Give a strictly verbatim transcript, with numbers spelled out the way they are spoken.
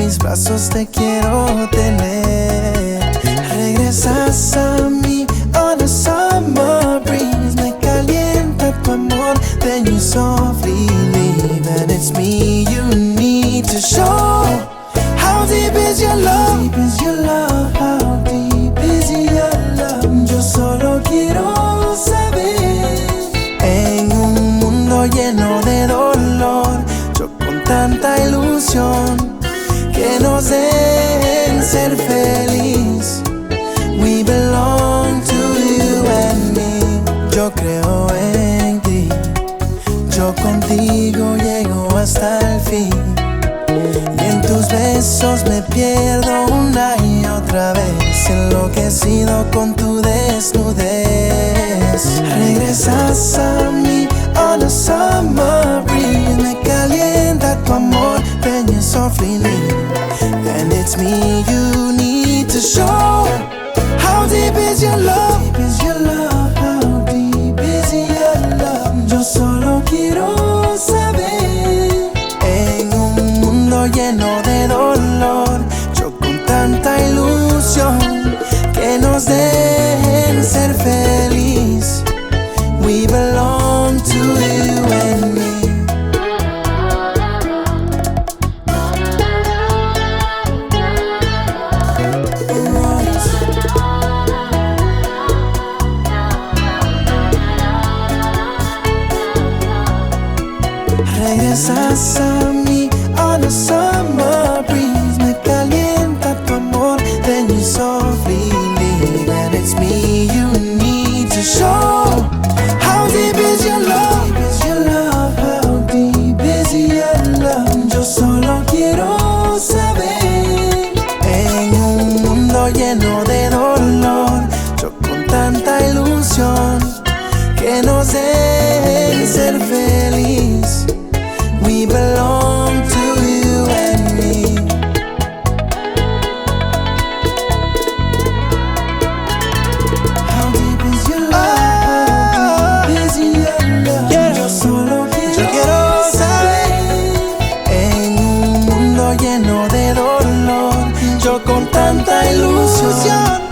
mis brazos te quiero tener. Regresas a mí on a summer breeze. Me calienta tu amor, then you softly leave. And it's me you need to show. How deep is your love? How deep is your love? How deep is your love? Yo solo quiero saber. En un mundo lleno de dolor, yo con tanta ilusión, que nos dejen ser feliz. We belong to you and me. Yo creo en ti, yo contigo llego hasta el fin. Y en tus besos me pierdo una y otra vez, enloquecido con tu desnudez. Regresas a mí on a summer breeze. Me calienta tu amor, then you softly leave. And it's me you need to show. How deep is your love? How deep is your love? How deep is your love? Yo solo quiero saber. En un mundo lleno de dolor, yo con tanta ilusión, que nos dejen ser feliz. We belong to you and me. Regresas a mí on a summer breeze. Me calienta tu amor, then you softly leave. And it's me you need to show. How deep is your love? How deep is your love? How deep is your love? Yo solo quiero saber. En un mundo lleno de dolor, yo con tanta ilusión, que nos dejen ser feliz. We belong to you and me. How deep is your love? How deep is your love? Yeah. Yo solo quiero, yo quiero saber. En un mundo lleno de dolor, yo con tanta ilusión,